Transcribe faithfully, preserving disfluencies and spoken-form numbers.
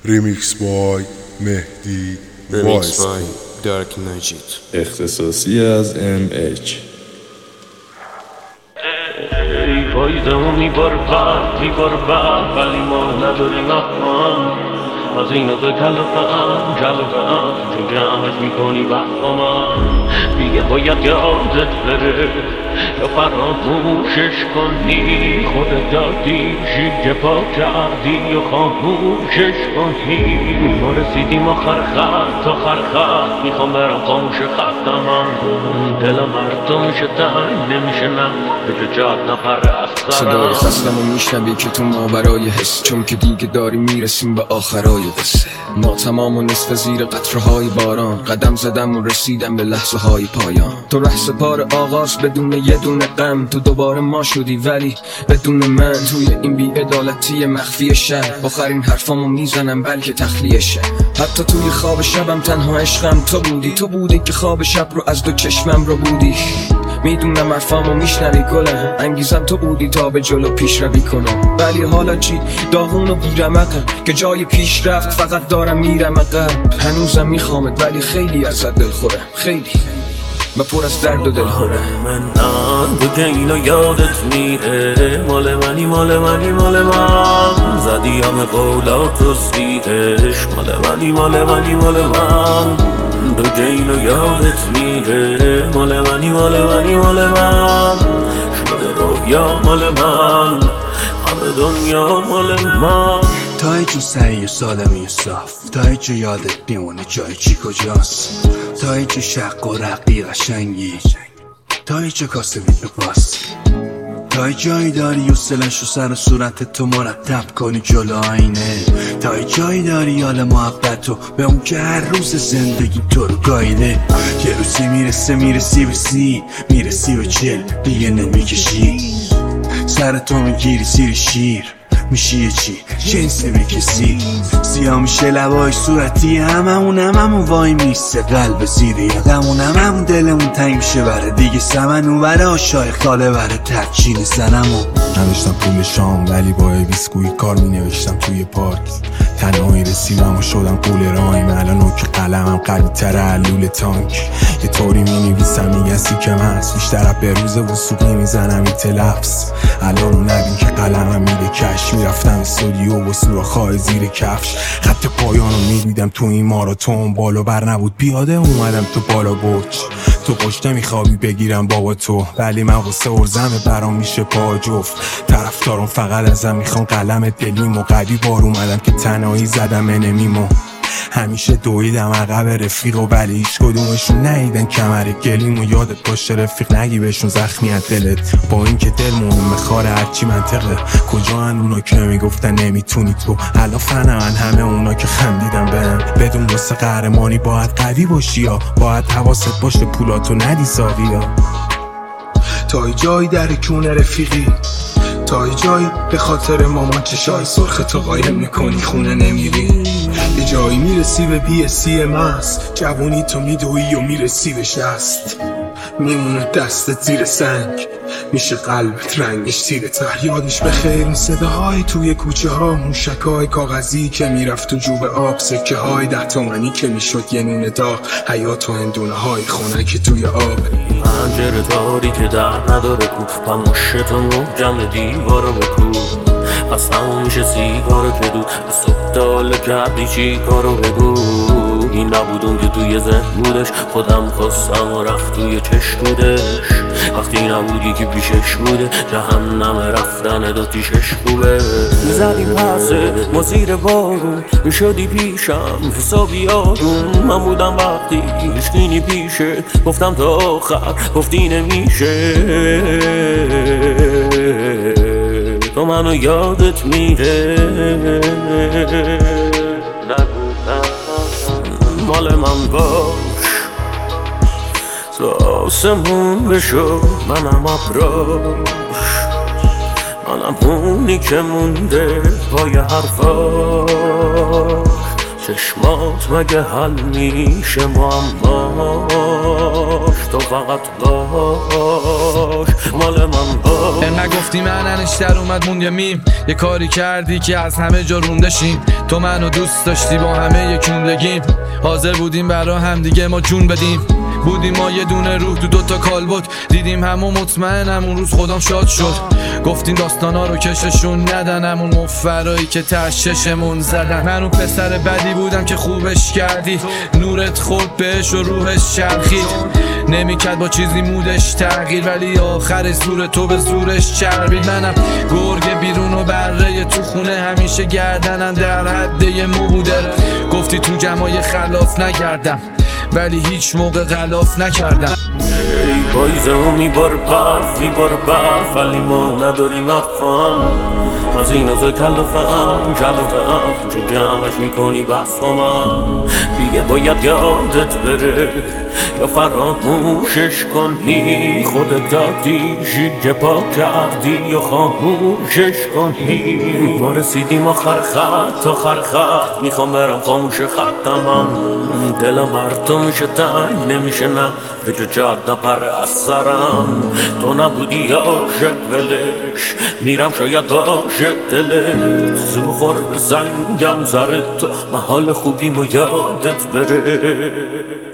ریمیکس بای مهدی ریمیکس بای دارک نجید، اختصاصی از ام اچ. ای فایدمو میبار بعد میبار بعد ولی ما نداریم احمد از این از کلفم کلفم چون جمعش میکنی وقتا من دیگه باید یادت بره یا فراموشش کنی خودت دادی شیگه پا کردی یا خاموشش کنی ما رسیدیم آخر خط آخر خط میخوام برم خاموش خطم هم دلم مردم میشه تنگ نمیشه نه به جو جاد نپره از سرم صدای خستم و میشنوی که تو ماورای حس چون که دیگه داری میرسیم به آخرای قصه ما تمام و نصف زیر قطره های باران قدم زدم و رسیدم به لحظه های پایان تو ره سپار آغاز بدون یه دونه غم تو دوباره ما شدی ولی بدون من توی این بی‌عدالتی مخفی شهر آخرین حرفامو میزنم بلکه تخلیه شه حتی توی خواب شبم تنها عشقم تو بودی تو بودی که خواب شب رو از دو چشمم رو بودی میدونم حرفامو میشنوی گلم انگیزم تو بودی تا به جلو پیش روی کنم ولی حالا چی داغون و بیرمقم که جای پیش رفت فقط دارم میرم عقب هنوزم میخوامت ولی خیلی ازت دل خورم خیلی من پر از درد و دل خورم من تو که اینو یادت میره مال منی مال منی مال من زدی همه قولات و سیهش مال منی مال منی مال من تو که اینو یادت میره مال منی مال منی مال من شده رویا مال من همه دنیا مال من تا هیچ سعی و سالمی و صاف تا هیچ یادت میمونه جای چی کجاست تا هیچ شق و رقی قشنگی تا هیچ کاسه بید بپاس تا هیچ جایی داری و سلش و سر و صورت تو مرتب کنی جلو آینه تا هیچ جایی داری یال محبتو به اون که هر روز زندگی تو رو گایده یه روزی میرسه میرسی به سی میرسی به چل دیگه نمیکشی سر تو میگیری زیر شیر میشی چی جنسی به کسی سیاه میشه لبای صورتی هممون هممون وای میسته قلب زیری یقمون هممون دلمون تنگ میشه بره دیگه سمن اون بره آشای خاله بره ترچین زنمون نداشتم پول شام ولی با بیسکوی کار می نوشتم توی پارک تنهایی رسیدم و شدم قول رایم الان نوک قلمم قوی تر علول تانک یه طوری می نویسم میگستی که من هست بیشتر به روز وسوق نمیزنم این تلفظ الان رو نبین که قلمم میره کش میرفتم استودیو و سوراخ‌های زیر کفش خط پایانو میدیدم تو این ماراتون بالا بر نبود بیاده اومدم تو بالا برج تو پشت نمیخوابی بگیرم بابا تو ولی من واسه ارزمه برام میشه پا جفت طرفدارم فقط ازم میخوان قلم دلیم و قوی بار اومدم که تنهایی زدم انمیمو همیشه دویدم عقب رفیق و ولی هیچ کدومشون ندیدن کمر گلیم و یادت باشه رفیق نگی بهشون زخمی از دلت با این که دل مهم خاره هرچی منطقه کجا هن اونا که میگفتن نمیتونی تو الان فنن همه اونا که خندیدن بهم بدون واسه قهرمانی باید قوی باشی یا باید حواست باشه پولاتو ندی ساقی یا تا جایی در کونه رفیقی تا جایی به خاطر مامان چشای سرخ تو قایم میکنی خونه نمیری یه جایی میرسی به بی سی مست جوونی تو میدوی و میرسی به شست میمونه دستت زیر سنگ میشه قلبت رنگش تیره تر یادش بخیر این صداهای توی کوچه ها موشکای کاغذی که میرفت تو جوب آب سکه های ده تومنی که میشد یه نونه داغ حیات و هندونه های خونک توی آب پنجره داری که در نداره کو و مشتو محکم دیوارو بکو پس تموم میشه سیگارو که دو صبح داله کردی چی کارو بگو این نبود اون که توی ذهن بودش خودم خواستم و رفت توی چشمودش وقتی نبودی که پیشش بوده جهنم رفتن داتیشش خوبه میزدیم پسه ما زیر بارون میشدی پیشم حسابی آروم من بودم وقتی هیچکی پیشه گفتم تا آخر گفتی نمیشه تو منو یادت میره مال من باش تو آسمون بشو منم ابراش منم اونی که مونده پای حرفا چشمات مگه حل میشه معماش، تو فقط باش مال من باش. انقدر گفتی من انش در اومد موند یه میم، یه کاری کردی که از همه جا روندشیم. تو منو دوست داشتی با همه یکون بگیم، حاضر بودیم برا هم دیگه ما جون بدیم. بودیم ما یه دونه روح تو دوتا کالبد، دیدیم همون مطمئنم اون روز خودم شاد شد. گفتیم داستانا رو کششون ندن، همون مفرایی که تششمون زدن. من اون پسر بدی بودم که خوبش کردی، نورت خورد بهش و روحش چرخید. نمیکرد با چیزی مودش تغییر، ولی آخر زور تو به زورش چربید. منم گرگ بیرون و بره تو خونه، همیشه گردنم در حد یه مو بوده. گفتی تو جمعای خلاف نگردم، ولی هیچ موقع غلاف نکردم. ای پاییزه و میبار برف میبار برف، ولی ما نداریم افهم از این از کلافه هم کلافه هم چه جمعش میکنی بس با من. دیگه باید یادت بره یا فراموشش کنی، خودت دادیشی که پا کردی یا خاموشش کنی. ما رسیدیم آخر خط آخر خط، میخوام برم خاموش خطمم. دلم بر تو میشه تنگ نمیشه نه به جو جاد نپره از سرم. تو نبودی عاشق ولش میرم شاید عاشق دلت، زو خور به سنگم زرت، محال خوبیم و یادت بره.